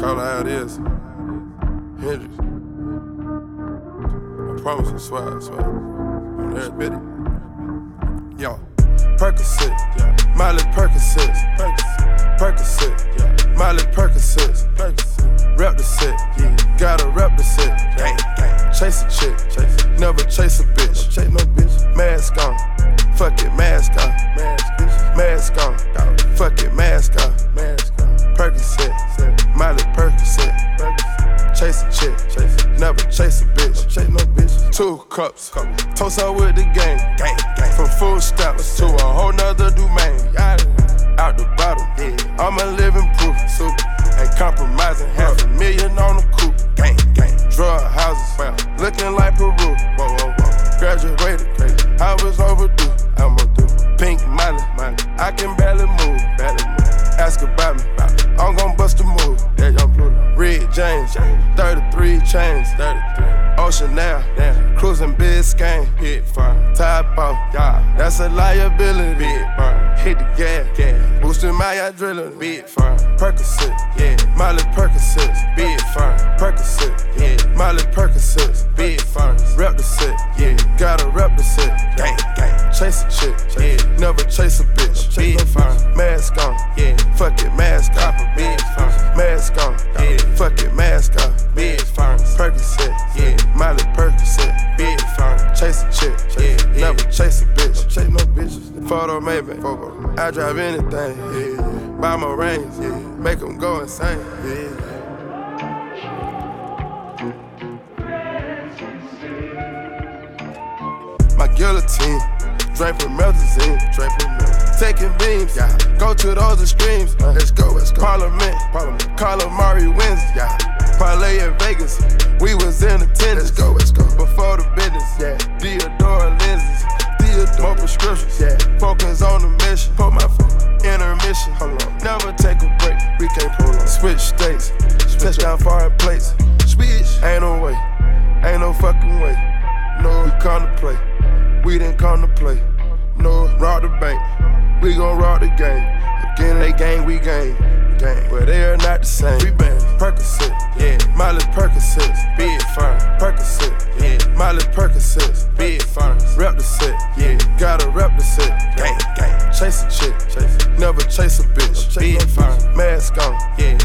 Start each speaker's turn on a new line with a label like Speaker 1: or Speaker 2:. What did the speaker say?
Speaker 1: all I had is Hendrix. I promise I swear. On every bit it. Yo, Percocet, yeah. Miley Percocet, Percocet, yeah. Miley Percocet, rep the set, yeah. Gotta rep the set, gang. Chase a chick, never chase a bitch, chase no bitch. Mask on, fuck it, mask on, mask on, fuck it, mask on, Percocet, Miley Percocet, chase a chick, never chase a bitch, chase no bitch. 2 cups, toast out with the gang. From food stamps to a whole nother domain. Out the bottom, I'm a living proof. Ain't compromising, $500,000 on the coupe. Drug houses, looking like Peru. Graduated, I was overdue. Pink Miley, I can barely move. Ask about me, I'm gon' bust a move. Red James, 33 chains. Ocean now, cruising Biscayne. Top off, that's a liability. Hit the gas, boosting my adrenaline. Percocet, Miley Percocet, Percocet, Miley Percocet, rep the set, gotta rep the set, gang. Chase a chick, never chase a bitch. Mask on, fuck it, mask on, mask on, fuck it, mask on. Percocet, Miley Percocet, chase a chick, never chase a bitch. Chase no bitches. Photo maybe, I drive anything, buy my range, make them go insane. My guillotine, draped with melazine, taking beams, go to those extremes. Let's go. Parliament, Calamari wins, parlay in Vegas, we was in attendance. Let's go. Before the business, Deodora lenses, more prescriptions, focus on the mission. Put my phone, intermission, never take a break, we can't prolong. Switch states, touchdown foreign plates, ain't no way, ain't no fucking way. No, we come to play, we didn't come to play. No, rob the bank, we gon' rob the game. Again, they gang, we gang. But they are not the same. We bang Percocet, Miley Percocet, big fine. Percocet, Miley Percocet, big fine. Rep the set, gotta rep the set, gang. Chase a chick, never chase a bitch, big fine. Mask on,